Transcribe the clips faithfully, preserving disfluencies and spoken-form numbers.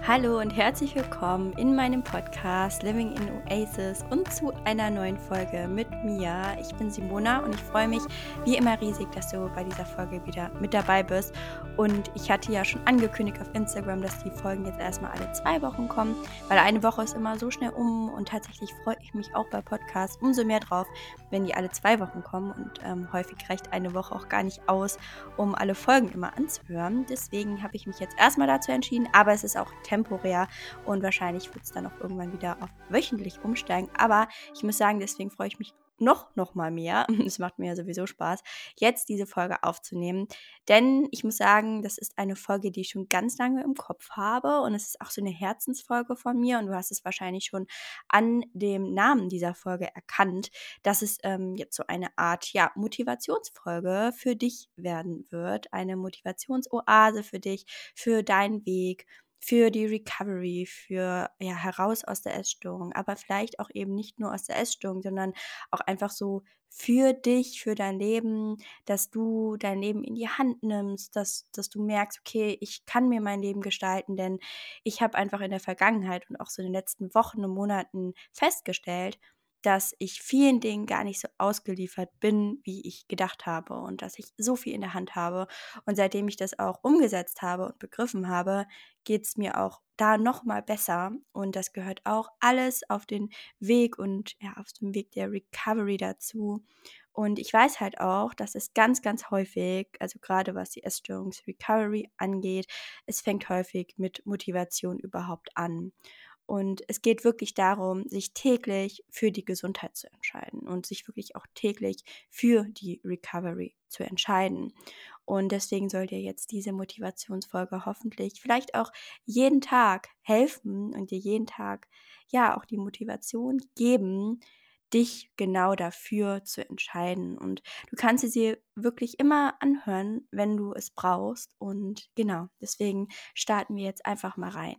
Hallo und herzlich willkommen in meinem Podcast Living in Oasis und zu einer neuen Folge mit Mia. Ich bin Simona und ich freue mich wie immer riesig, dass du bei dieser Folge wieder mit dabei bist. Und ich hatte ja schon angekündigt auf Instagram, dass die Folgen jetzt erstmal alle zwei Wochen kommen, weil eine Woche ist immer so schnell um und tatsächlich freue ich mich auch bei Podcasts umso mehr drauf, wenn die alle zwei Wochen kommen und ähm, häufig reicht eine Woche auch gar nicht aus, um alle Folgen immer anzuhören. Deswegen habe ich mich jetzt erstmal dazu entschieden, aber es ist auch temporär und wahrscheinlich wird es dann auch irgendwann wieder auf wöchentlich umsteigen. Aber ich muss sagen, deswegen freue ich mich noch, noch mal mehr, es macht mir ja sowieso Spaß, jetzt diese Folge aufzunehmen, denn ich muss sagen, das ist eine Folge, die ich schon ganz lange im Kopf habe und es ist auch so eine Herzensfolge von mir und du hast es wahrscheinlich schon an dem Namen dieser Folge erkannt, dass es ähm, jetzt so eine Art ja, Motivationsfolge für dich werden wird, eine Motivationsoase für dich, für deinen Weg, für die Recovery, für ja, heraus aus der Essstörung, aber vielleicht auch eben nicht nur aus der Essstörung, sondern auch einfach so für dich, für dein Leben, dass du dein Leben in die Hand nimmst, dass, dass du merkst, okay, ich kann mir mein Leben gestalten, denn ich habe einfach in der Vergangenheit und auch so in den letzten Wochen und Monaten festgestellt, dass ich vielen Dingen gar nicht so ausgeliefert bin, wie ich gedacht habe und dass ich so viel in der Hand habe. Und seitdem ich das auch umgesetzt habe und begriffen habe, geht es mir auch da nochmal besser. Und das gehört auch alles auf den Weg und ja, auf dem Weg der Recovery dazu. Und ich weiß halt auch, dass es ganz, ganz häufig, also gerade was die Essstörungs-Recovery angeht, es fängt häufig mit Motivation überhaupt an. Und es geht wirklich darum, sich täglich für die Gesundheit zu entscheiden und sich wirklich auch täglich für die Recovery zu entscheiden. Und deswegen soll dir jetzt diese Motivationsfolge hoffentlich vielleicht auch jeden Tag helfen und dir jeden Tag ja auch die Motivation geben, dich genau dafür zu entscheiden. Und du kannst sie dir wirklich immer anhören, wenn du es brauchst. Und genau, deswegen starten wir jetzt einfach mal rein.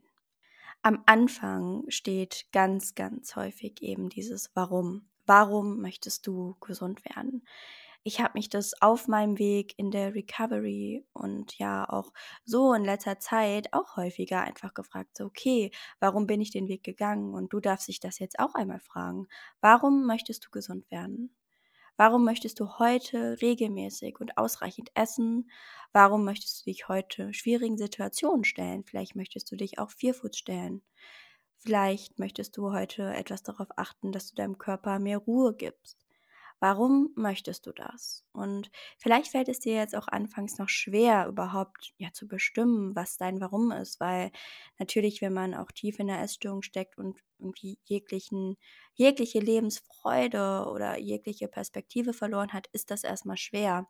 Am Anfang steht ganz, ganz häufig eben dieses Warum. Warum möchtest du gesund werden? Ich habe mich das auf meinem Weg in der Recovery und ja auch so in letzter Zeit auch häufiger einfach gefragt, so okay, warum bin ich den Weg gegangen? Und du darfst dich das jetzt auch einmal fragen. Warum möchtest du gesund werden? Warum möchtest du heute regelmäßig und ausreichend essen? Warum möchtest du dich heute schwierigen Situationen stellen? Vielleicht möchtest du dich auch Fearfood stellen. Vielleicht möchtest du heute etwas darauf achten, dass du deinem Körper mehr Ruhe gibst. Warum möchtest du das? Und vielleicht fällt es dir jetzt auch anfangs noch schwer, überhaupt ja zu bestimmen, was dein Warum ist, weil natürlich, wenn man auch tief in der Essstörung steckt und irgendwie jeglichen, jegliche Lebensfreude oder jegliche Perspektive verloren hat, ist das erstmal schwer.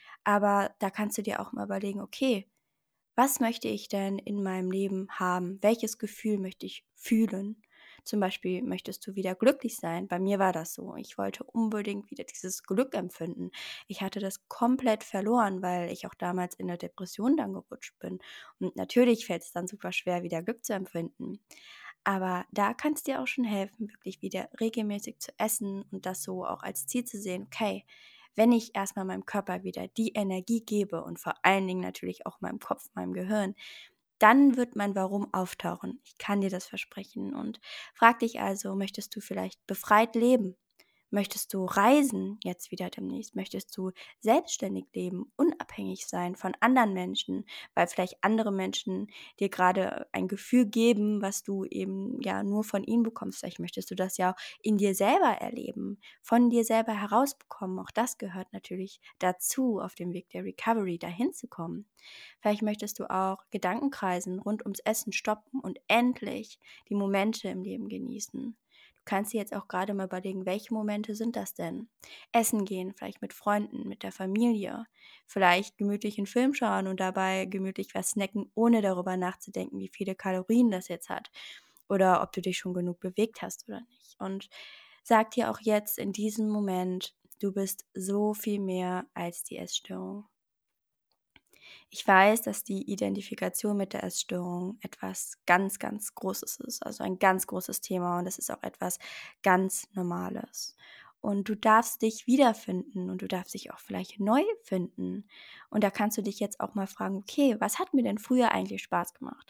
Aber da kannst du dir auch mal überlegen, okay, was möchte ich denn in meinem Leben haben? Welches Gefühl möchte ich fühlen? Zum Beispiel, möchtest du wieder glücklich sein? Bei mir war das so. Ich wollte unbedingt wieder dieses Glück empfinden. Ich hatte das komplett verloren, weil ich auch damals in der Depression dann gerutscht bin. Und natürlich fällt es dann super schwer, wieder Glück zu empfinden. Aber da kann es dir auch schon helfen, wirklich wieder regelmäßig zu essen und das so auch als Ziel zu sehen, okay, wenn ich erstmal meinem Körper wieder die Energie gebe und vor allen Dingen natürlich auch meinem Kopf, meinem Gehirn, dann wird mein Warum auftauchen. Ich kann dir das versprechen. Und frag dich also, möchtest du vielleicht befreit leben? Möchtest du reisen jetzt wieder demnächst? Möchtest du selbstständig leben, unabhängig sein von anderen Menschen, weil vielleicht andere Menschen dir gerade ein Gefühl geben, was du eben ja nur von ihnen bekommst? Vielleicht möchtest du das ja auch in dir selber erleben, von dir selber herausbekommen. Auch das gehört natürlich dazu, auf dem Weg der Recovery dahin zu kommen. Vielleicht möchtest du auch Gedankenkreisen rund ums Essen stoppen und endlich die Momente im Leben genießen. Du kannst dir jetzt auch gerade mal überlegen, welche Momente sind das denn? Essen gehen, vielleicht mit Freunden, mit der Familie, vielleicht gemütlich einen Film schauen und dabei gemütlich was snacken, ohne darüber nachzudenken, wie viele Kalorien das jetzt hat oder ob du dich schon genug bewegt hast oder nicht. Und sag dir auch jetzt in diesem Moment, du bist so viel mehr als die Essstörung. Ich weiß, dass die Identifikation mit der Essstörung etwas ganz, ganz Großes ist, also ein ganz großes Thema und es ist auch etwas ganz Normales. Und du darfst dich wiederfinden und du darfst dich auch vielleicht neu finden. Und da kannst du dich jetzt auch mal fragen, okay, was hat mir denn früher eigentlich Spaß gemacht?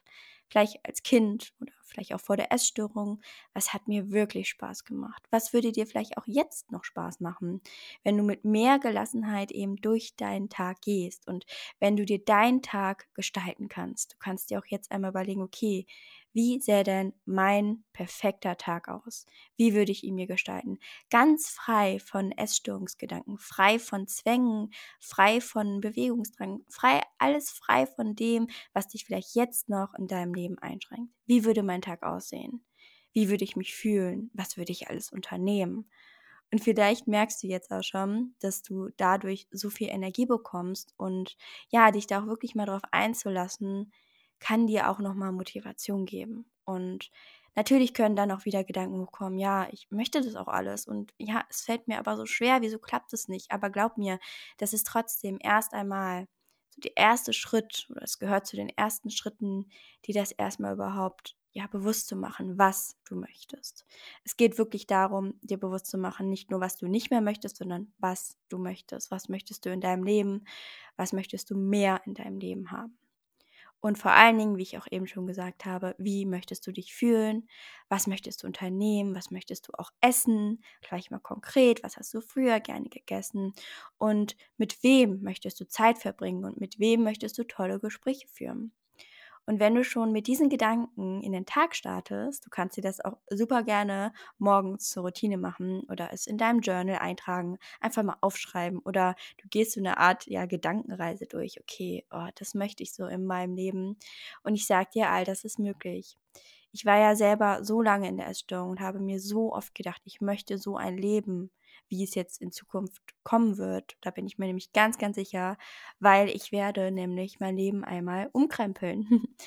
vielleicht als Kind oder vielleicht auch vor der Essstörung, was hat mir wirklich Spaß gemacht? Was würde dir vielleicht auch jetzt noch Spaß machen, wenn du mit mehr Gelassenheit eben durch deinen Tag gehst und wenn du dir deinen Tag gestalten kannst? Du kannst dir auch jetzt einmal überlegen, okay, wie sähe denn mein perfekter Tag aus? Wie würde ich ihn mir gestalten? Ganz frei von Essstörungsgedanken, frei von Zwängen, frei von Bewegungsdrang, frei, alles frei von dem, was dich vielleicht jetzt noch in deinem Leben einschränkt. Wie würde mein Tag aussehen? Wie würde ich mich fühlen? Was würde ich alles unternehmen? Und vielleicht merkst du jetzt auch schon, dass du dadurch so viel Energie bekommst und ja, dich da auch wirklich mal drauf einzulassen, kann dir auch nochmal Motivation geben. Und natürlich können dann auch wieder Gedanken hochkommen, ja, ich möchte das auch alles und ja, es fällt mir aber so schwer, wieso klappt es nicht? Aber glaub mir, das ist trotzdem erst einmal so der erste Schritt oder es gehört zu den ersten Schritten, die das erstmal überhaupt ja bewusst zu machen, was du möchtest. Es geht wirklich darum, dir bewusst zu machen, nicht nur, was du nicht mehr möchtest, sondern was du möchtest. Was möchtest du in deinem Leben? Was möchtest du mehr in deinem Leben haben? Und vor allen Dingen, wie ich auch eben schon gesagt habe, wie möchtest du dich fühlen? Was möchtest du unternehmen? Was möchtest du auch essen? Vielleicht mal konkret, was hast du früher gerne gegessen? Und mit wem möchtest du Zeit verbringen? Und mit wem möchtest du tolle Gespräche führen? Und wenn du schon mit diesen Gedanken in den Tag startest, du kannst dir das auch super gerne morgens zur Routine machen oder es in deinem Journal eintragen, einfach mal aufschreiben oder du gehst so eine Art ja Gedankenreise durch. Okay, oh, das möchte ich so in meinem Leben. Und ich sage dir, all das ist möglich. Ich war ja selber so lange in der Essstörung und habe mir so oft gedacht, ich möchte so ein Leben, wie es jetzt in Zukunft kommen wird. Da bin ich mir nämlich ganz, ganz sicher, weil ich werde nämlich mein Leben einmal umkrempeln.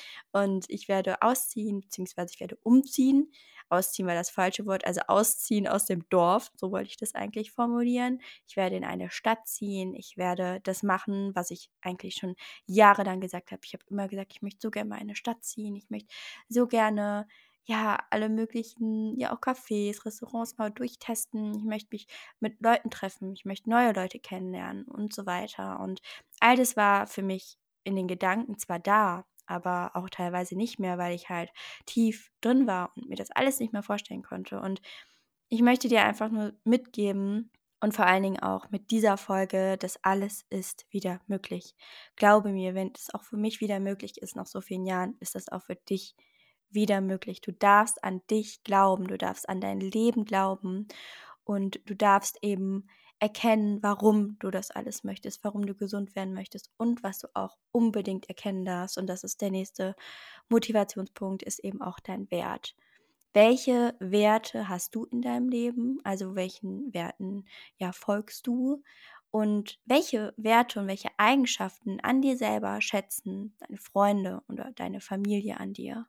Und ich werde ausziehen, beziehungsweise ich werde umziehen. Ausziehen war das falsche Wort, also ausziehen aus dem Dorf, so wollte ich das eigentlich formulieren. Ich werde in eine Stadt ziehen, ich werde das machen, was ich eigentlich schon jahrelang gesagt habe. Ich habe immer gesagt, ich möchte so gerne mal in eine Stadt ziehen, ich möchte so gerne ja, alle möglichen, ja auch Cafés, Restaurants mal durchtesten. Ich möchte mich mit Leuten treffen, ich möchte neue Leute kennenlernen und so weiter. Und all das war für mich in den Gedanken zwar da, aber auch teilweise nicht mehr, weil ich halt tief drin war und mir das alles nicht mehr vorstellen konnte. Und ich möchte dir einfach nur mitgeben und vor allen Dingen auch mit dieser Folge, dass alles ist wieder möglich. Glaube mir, wenn es auch für mich wieder möglich ist nach so vielen Jahren, ist das auch für dich wieder möglich. Du darfst an dich glauben, du darfst an dein Leben glauben und du darfst eben erkennen, warum du das alles möchtest, warum du gesund werden möchtest und was du auch unbedingt erkennen darfst. Und das ist der nächste Motivationspunkt, ist eben auch dein Wert. Welche Werte hast du in deinem Leben? Also welchen Werten ja folgst du? Und welche Werte und welche Eigenschaften an dir selber schätzen deine Freunde oder deine Familie an dir?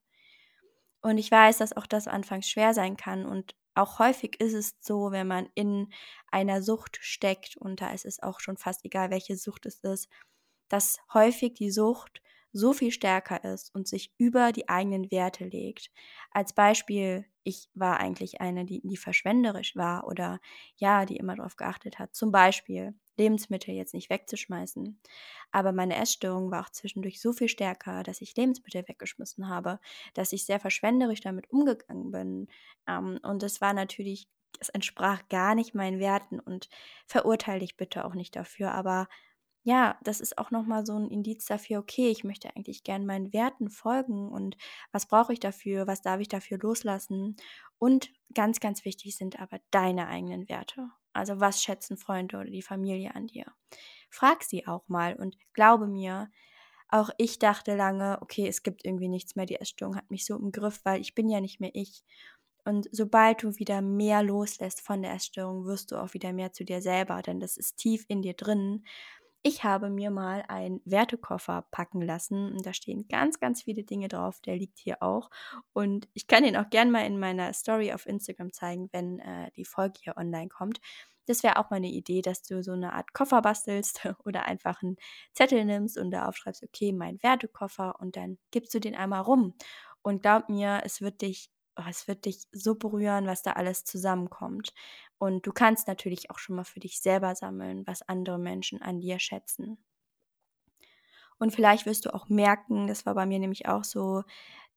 Und ich weiß, dass auch das anfangs schwer sein kann und auch häufig ist es so, wenn man in einer Sucht steckt und da ist es auch schon fast egal, welche Sucht es ist, dass häufig die Sucht so viel stärker ist und sich über die eigenen Werte legt. Als Beispiel, ich war eigentlich eine, die nie verschwenderisch war oder ja, die immer darauf geachtet hat, zum Beispiel Lebensmittel jetzt nicht wegzuschmeißen. Aber meine Essstörung war auch zwischendurch so viel stärker, dass ich Lebensmittel weggeschmissen habe, dass ich sehr verschwenderisch damit umgegangen bin. Ähm, und das war natürlich, es entsprach gar nicht meinen Werten und verurteile dich bitte auch nicht dafür. Aber ja, das ist auch nochmal so ein Indiz dafür, okay, ich möchte eigentlich gern meinen Werten folgen und was brauche ich dafür, was darf ich dafür loslassen? Und ganz, ganz wichtig sind aber deine eigenen Werte. Also was schätzen Freunde oder die Familie an dir? Frag sie auch mal und glaube mir, auch ich dachte lange, okay, es gibt irgendwie nichts mehr, die Essstörung hat mich so im Griff, weil ich bin ja nicht mehr ich. Und sobald du wieder mehr loslässt von der Essstörung, wirst du auch wieder mehr zu dir selber, denn das ist tief in dir drin. Ich habe mir mal einen Wertekoffer packen lassen und da stehen ganz, ganz viele Dinge drauf. Der liegt hier auch. Und ich kann ihn auch gern mal in meiner Story auf Instagram zeigen, wenn äh, die Folge hier online kommt. Das wäre auch mal eine Idee, dass du so eine Art Koffer bastelst oder einfach einen Zettel nimmst und da aufschreibst, okay, mein Wertekoffer und dann gibst du den einmal rum. Und glaub mir, es wird dich, oh, es wird dich so berühren, was da alles zusammenkommt. Und du kannst natürlich auch schon mal für dich selber sammeln, was andere Menschen an dir schätzen. Und vielleicht wirst du auch merken, das war bei mir nämlich auch so,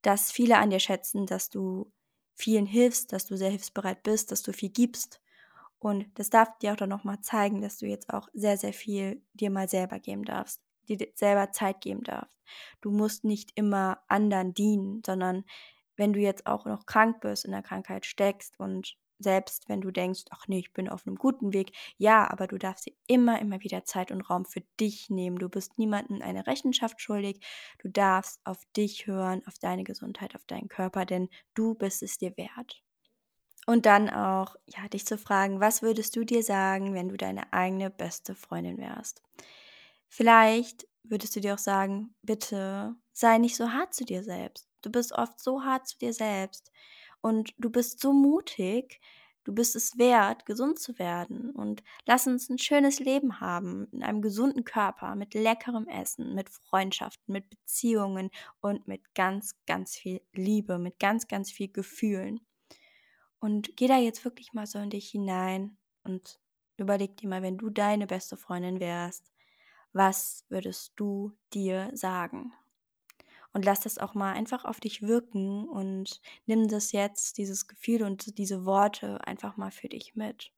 dass viele an dir schätzen, dass du vielen hilfst, dass du sehr hilfsbereit bist, dass du viel gibst. Und das darf dir auch dann nochmal zeigen, dass du jetzt auch sehr, sehr viel dir mal selber geben darfst, dir selber Zeit geben darfst. Du musst nicht immer anderen dienen, sondern wenn du jetzt auch noch krank bist, in der Krankheit steckst und selbst wenn du denkst, ach nee, ich bin auf einem guten Weg, ja, aber du darfst dir immer, immer wieder Zeit und Raum für dich nehmen. Du bist niemandem eine Rechenschaft schuldig. Du darfst auf dich hören, auf deine Gesundheit, auf deinen Körper, denn du bist es dir wert. Und dann auch, ja, dich zu fragen, was würdest du dir sagen, wenn du deine eigene beste Freundin wärst? Vielleicht würdest du dir auch sagen, bitte sei nicht so hart zu dir selbst. Du bist oft so hart zu dir selbst und du bist so mutig. Du bist es wert, gesund zu werden und lass uns ein schönes Leben haben, in einem gesunden Körper, mit leckerem Essen, mit Freundschaften, mit Beziehungen und mit ganz, ganz viel Liebe, mit ganz, ganz viel Gefühlen. Und geh da jetzt wirklich mal so in dich hinein und überleg dir mal, wenn du deine beste Freundin wärst, was würdest du dir sagen? Und lass das auch mal einfach auf dich wirken und nimm das jetzt, dieses Gefühl und diese Worte einfach mal für dich mit.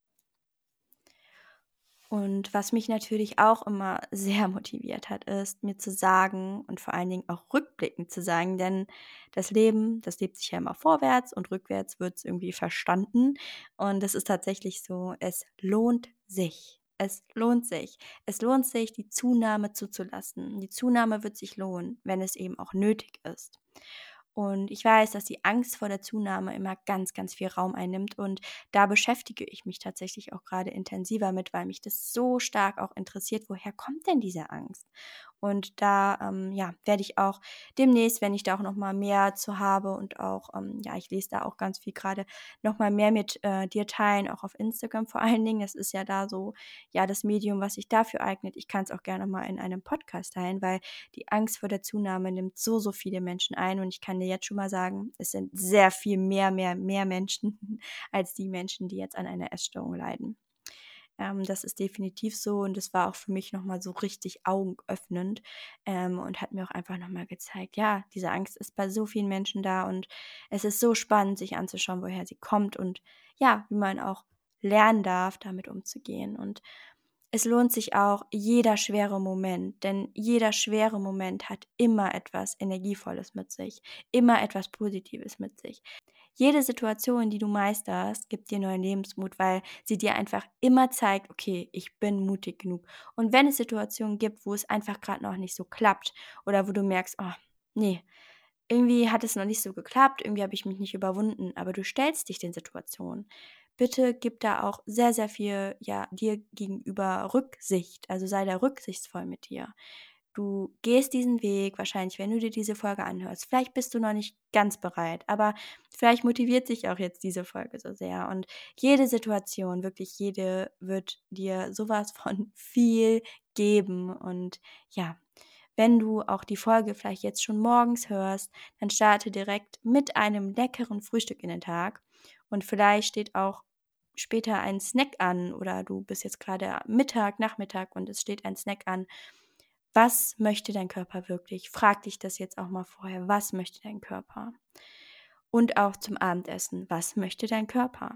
Und was mich natürlich auch immer sehr motiviert hat, ist, mir zu sagen und vor allen Dingen auch rückblickend zu sagen, denn das Leben, das lebt sich ja immer vorwärts und rückwärts wird es irgendwie verstanden. Und es ist tatsächlich so, es lohnt sich. Es lohnt sich. Es lohnt sich, die Zunahme zuzulassen. Die Zunahme wird sich lohnen, wenn es eben auch nötig ist. Und ich weiß, dass die Angst vor der Zunahme immer ganz, ganz viel Raum einnimmt. Und da beschäftige ich mich tatsächlich auch gerade intensiver mit, weil mich das so stark auch interessiert, woher kommt denn diese Angst? Und da, ähm, ja, werde ich auch demnächst, wenn ich da auch noch mal mehr zu habe und auch, ähm, ja, ich lese da auch ganz viel gerade, noch mal mehr mit äh, dir teilen, auch auf Instagram vor allen Dingen. Das ist ja da so, ja, das Medium, was sich dafür eignet. Ich kann es auch gerne mal in einem Podcast teilen, weil die Angst vor der Zunahme nimmt so, so viele Menschen ein. Und ich kann dir jetzt schon mal sagen, es sind sehr viel mehr, mehr, mehr Menschen als die Menschen, die jetzt an einer Essstörung leiden. Ähm, das ist definitiv so und das war auch für mich nochmal so richtig augenöffnend ähm, und hat mir auch einfach nochmal gezeigt, ja, diese Angst ist bei so vielen Menschen da und es ist so spannend, sich anzuschauen, woher sie kommt und ja, wie man auch lernen darf, damit umzugehen. Und es lohnt sich auch jeder schwere Moment, denn jeder schwere Moment hat immer etwas Energievolles mit sich, immer etwas Positives mit sich. Jede Situation, die du meisterst, gibt dir neuen Lebensmut, weil sie dir einfach immer zeigt, okay, ich bin mutig genug. Und wenn es Situationen gibt, wo es einfach gerade noch nicht so klappt oder wo du merkst, oh, nee, irgendwie hat es noch nicht so geklappt, irgendwie habe ich mich nicht überwunden, aber du stellst dich den Situationen. Bitte gib da auch sehr, sehr viel, ja, dir gegenüber Rücksicht, also sei da rücksichtsvoll mit dir. Du gehst diesen Weg wahrscheinlich, wenn du dir diese Folge anhörst. Vielleicht bist du noch nicht ganz bereit, aber vielleicht motiviert dich auch jetzt diese Folge so sehr. Und jede Situation, wirklich jede, wird dir sowas von viel geben. Und ja, wenn du auch die Folge vielleicht jetzt schon morgens hörst, dann starte direkt mit einem leckeren Frühstück in den Tag. Und vielleicht steht auch später ein Snack an oder du bist jetzt gerade Mittag, Nachmittag und es steht ein Snack an. Was möchte dein Körper wirklich? Frag dich das jetzt auch mal vorher. Was möchte dein Körper? Und auch zum Abendessen. Was möchte dein Körper?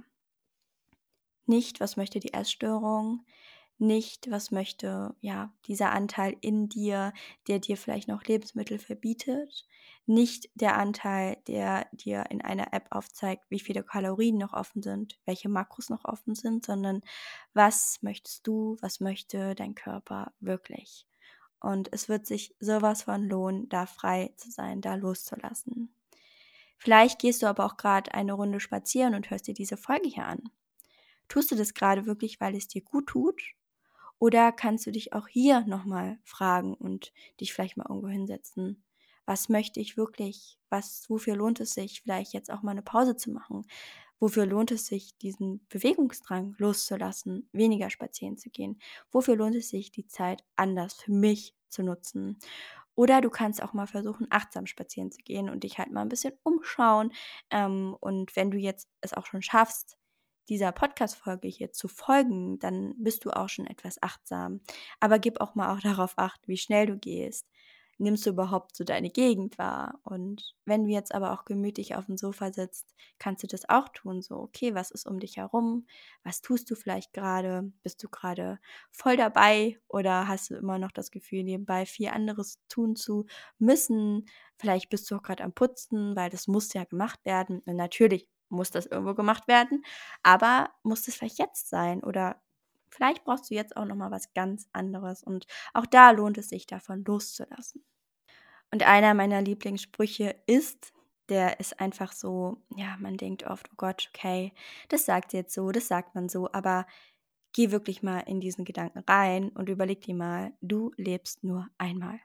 Nicht, was möchte die Essstörung? Nicht, was möchte, ja, dieser Anteil in dir, der dir vielleicht noch Lebensmittel verbietet? Nicht der Anteil, der dir in einer App aufzeigt, wie viele Kalorien noch offen sind, welche Makros noch offen sind, sondern was möchtest du, was möchte dein Körper wirklich? Und es wird sich sowas von lohnen, da frei zu sein, da loszulassen. Vielleicht gehst du aber auch gerade eine Runde spazieren und hörst dir diese Folge hier an. Tust du das gerade wirklich, weil es dir gut tut? Oder kannst du dich auch hier nochmal fragen und dich vielleicht mal irgendwo hinsetzen? Was möchte ich wirklich? Was, wofür lohnt es sich, vielleicht jetzt auch mal eine Pause zu machen? Wofür lohnt es sich, diesen Bewegungsdrang loszulassen, weniger spazieren zu gehen? Wofür lohnt es sich, die Zeit anders für mich zu nutzen? Oder du kannst auch mal versuchen, achtsam spazieren zu gehen und dich halt mal ein bisschen umschauen. Ähm, und wenn du jetzt es auch schon schaffst, dieser Podcast-Folge hier zu folgen, dann bist du auch schon etwas achtsam. Aber gib auch mal auch darauf acht, wie schnell du gehst. nimmst du überhaupt so deine Gegend wahr? Und wenn du jetzt aber auch gemütlich auf dem Sofa sitzt, kannst du das auch tun. So, okay, was ist um dich herum? Was tust du vielleicht gerade? Bist du gerade voll dabei oder hast du immer noch das Gefühl, nebenbei viel anderes tun zu müssen? Vielleicht bist du auch gerade am Putzen, weil das muss ja gemacht werden. Und natürlich muss das irgendwo gemacht werden, aber muss das vielleicht jetzt sein? Oder vielleicht brauchst du jetzt auch noch mal was ganz anderes und auch da lohnt es sich, davon loszulassen. Und einer meiner Lieblingssprüche ist, der ist einfach so, ja, man denkt oft: „Oh Gott, okay, das sagt sie jetzt so, das sagt man so“, aber geh wirklich mal in diesen Gedanken rein und überleg dir mal, du lebst nur einmal.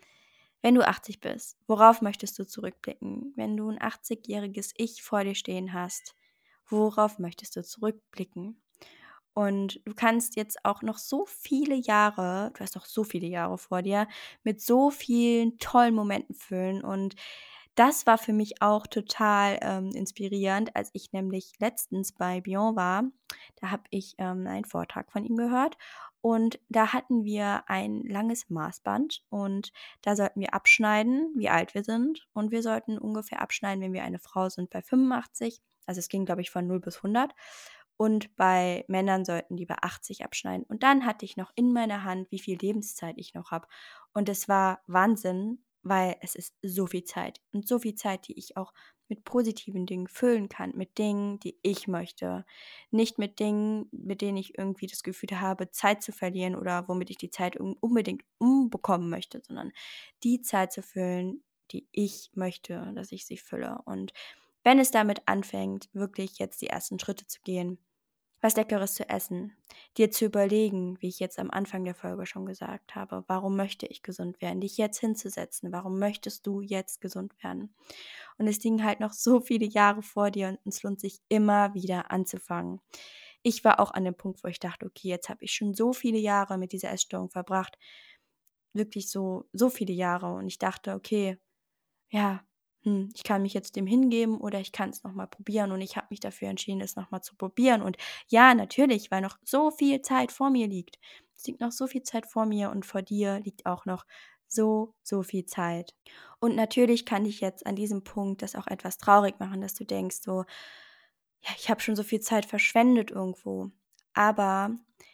Wenn du achtzig bist, worauf möchtest du zurückblicken? Wenn du ein achtzigjähriges Ich vor dir stehen hast, worauf möchtest du zurückblicken? Und du kannst jetzt auch noch so viele Jahre du hast noch so viele Jahre vor dir, mit so vielen tollen Momenten füllen. Und das war für mich auch total, ähm, inspirierend, als ich nämlich letztens bei Bion war. Da habe ich, ähm, einen Vortrag von ihm gehört und da hatten wir ein langes Maßband und da sollten wir abschneiden, wie alt wir sind und wir sollten ungefähr abschneiden, wenn wir eine Frau sind, bei fünfundachtzig. Also, es ging, glaube ich, von null bis hundert. Und bei Männern sollten die bei achtzig abschneiden. Und dann hatte ich noch in meiner Hand, wie viel Lebenszeit ich noch habe. Und es war Wahnsinn, weil es ist so viel Zeit und so viel Zeit, die ich auch mit positiven Dingen füllen kann, mit Dingen, die ich möchte. Nicht mit Dingen, mit denen ich irgendwie das Gefühl habe, Zeit zu verlieren oder womit ich die Zeit un unbedingt umbekommen möchte, sondern die Zeit zu füllen, die ich möchte, dass ich sie fülle. Und wenn es damit anfängt, wirklich jetzt die ersten Schritte zu gehen, was Leckeres zu essen, dir zu überlegen, wie ich jetzt am Anfang der Folge schon gesagt habe, warum möchte ich gesund werden, dich jetzt hinzusetzen, warum möchtest du jetzt gesund werden? Und es liegen halt noch so viele Jahre vor dir und es lohnt sich immer wieder anzufangen. Ich war auch an dem Punkt, wo ich dachte, okay, jetzt habe ich schon so viele Jahre mit dieser Essstörung verbracht, wirklich so, so viele Jahre und ich dachte, okay, ja, hm, ich kann mich jetzt dem hingeben oder ich kann es noch mal probieren und ich habe mich dafür entschieden, es noch mal zu probieren und ja, natürlich, weil noch so viel Zeit vor mir liegt. Es liegt noch so viel Zeit vor mir und vor dir liegt auch noch so, so viel Zeit. Und natürlich kann dich jetzt an diesem Punkt das auch etwas traurig machen, dass du denkst so: „Ja, ich habe schon so viel Zeit verschwendet irgendwo.“ Aber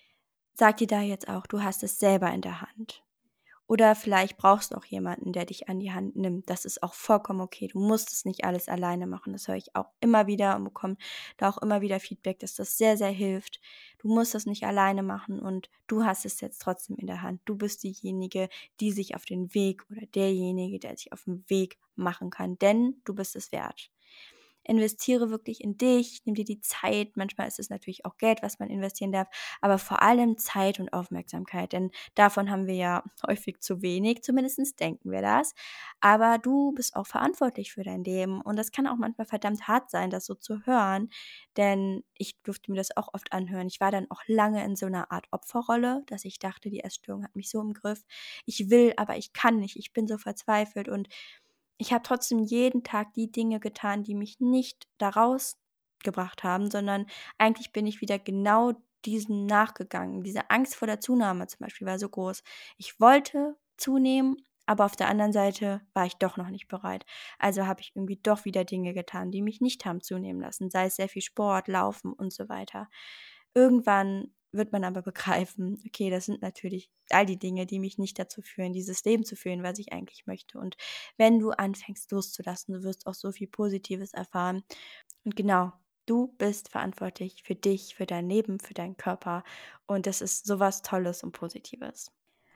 sag dir da jetzt auch, du hast es selber in der Hand. Oder vielleicht brauchst du auch jemanden, der dich an die Hand nimmt. Das ist auch vollkommen okay. Du musst es nicht alles alleine machen. Das höre ich auch immer wieder und bekomme da auch immer wieder Feedback, dass das sehr, sehr hilft. Du musst das nicht alleine machen und du hast es jetzt trotzdem in der Hand. Du bist diejenige, die sich auf den Weg oder derjenige, der sich auf den Weg machen kann, denn du bist es wert. Investiere wirklich in dich, nimm dir die Zeit. Manchmal ist es natürlich auch Geld, was man investieren darf, aber vor allem Zeit und Aufmerksamkeit, denn davon haben wir ja häufig zu wenig, zumindest denken wir das. Aber du bist auch verantwortlich für dein Leben und das kann auch manchmal verdammt hart sein, das so zu hören, denn ich durfte mir das auch oft anhören. Ich war dann auch lange in so einer Art Opferrolle, dass ich dachte, die Essstörung hat mich so im Griff. Ich will, aber ich kann nicht. Ich bin so verzweifelt und ich habe trotzdem jeden Tag die Dinge getan, die mich nicht da rausgebracht haben, sondern eigentlich bin ich wieder genau diesen nachgegangen. Diese Angst vor der Zunahme zum Beispiel war so groß. Ich wollte zunehmen, aber auf der anderen Seite war ich doch noch nicht bereit. Also habe ich irgendwie doch wieder Dinge getan, die mich nicht haben zunehmen lassen, sei es sehr viel Sport, Laufen und so weiter. Irgendwann wird man aber begreifen, okay, das sind natürlich all die Dinge, die mich nicht dazu führen, dieses Leben zu führen, was ich eigentlich möchte. Und wenn du anfängst loszulassen, du wirst auch so viel Positives erfahren. Und genau, du bist verantwortlich für dich, für dein Leben, für deinen Körper. Und das ist sowas Tolles und Positives.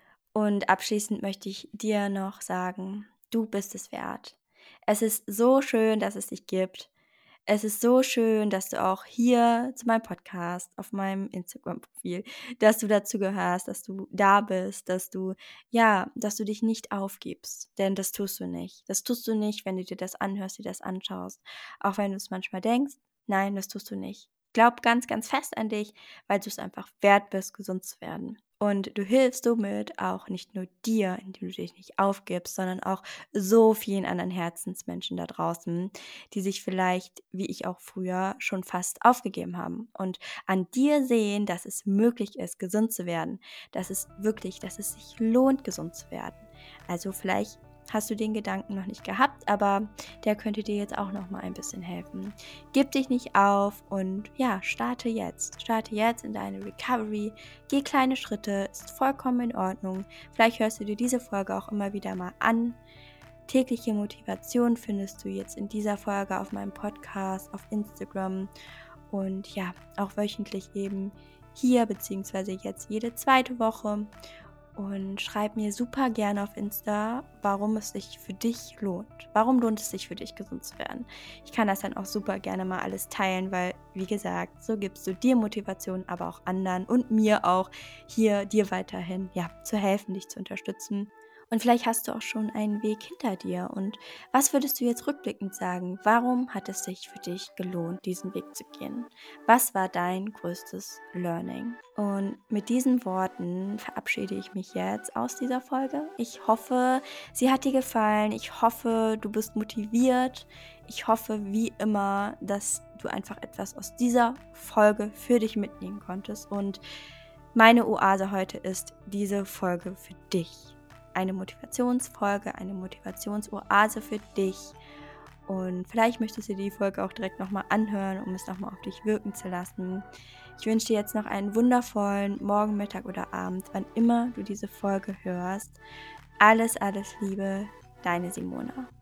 Und abschließend möchte ich dir noch sagen, du bist es wert. Es ist so schön, dass es dich gibt. Es ist so schön, dass du auch hier zu meinem Podcast, auf meinem Instagram-Profil, dass du dazu gehörst, dass du da bist, dass du, ja, dass du dich nicht aufgibst. Denn das tust du nicht. Das tust du nicht, wenn du dir das anhörst, dir das anschaust. Auch wenn du es manchmal denkst, nein, das tust du nicht. Glaub ganz, ganz fest an dich, weil du es einfach wert bist, gesund zu werden. Und du hilfst somit auch nicht nur dir, indem du dich nicht aufgibst, sondern auch so vielen anderen Herzensmenschen da draußen, die sich vielleicht, wie ich auch früher, schon fast aufgegeben haben. Und an dir sehen, dass es möglich ist, gesund zu werden. Dass es wirklich, dass es sich lohnt, gesund zu werden. Also vielleicht hast du den Gedanken noch nicht gehabt, aber der könnte dir jetzt auch noch mal ein bisschen helfen. Gib dich nicht auf und ja, starte jetzt. Starte jetzt in deine Recovery. Geh kleine Schritte, ist vollkommen in Ordnung. Vielleicht hörst du dir diese Folge auch immer wieder mal an. Tägliche Motivation findest du jetzt in dieser Folge auf meinem Podcast, auf Instagram und ja, auch wöchentlich eben hier, beziehungsweise jetzt jede zweite Woche. Und schreib mir super gerne auf Insta, warum es sich für dich lohnt. Warum lohnt es sich für dich, gesund zu werden? Ich kann das dann auch super gerne mal alles teilen, weil, wie gesagt, so gibst du dir Motivation, aber auch anderen und mir auch, hier dir weiterhin ja, zu helfen, dich zu unterstützen. Und vielleicht hast du auch schon einen Weg hinter dir. Und was würdest du jetzt rückblickend sagen? Warum hat es sich für dich gelohnt, diesen Weg zu gehen? Was war dein größtes Learning? Und mit diesen Worten verabschiede ich mich jetzt aus dieser Folge. Ich hoffe, sie hat dir gefallen. Ich hoffe, du bist motiviert. Ich hoffe, wie immer, dass du einfach etwas aus dieser Folge für dich mitnehmen konntest. Und meine Oase heute ist diese Folge für dich. Eine Motivationsfolge, eine Motivationsoase für dich. Und vielleicht möchtest du die Folge auch direkt nochmal anhören, um es nochmal auf dich wirken zu lassen. Ich wünsche dir jetzt noch einen wundervollen Morgen, Mittag oder Abend, wann immer du diese Folge hörst. Alles, alles Liebe, deine Simona.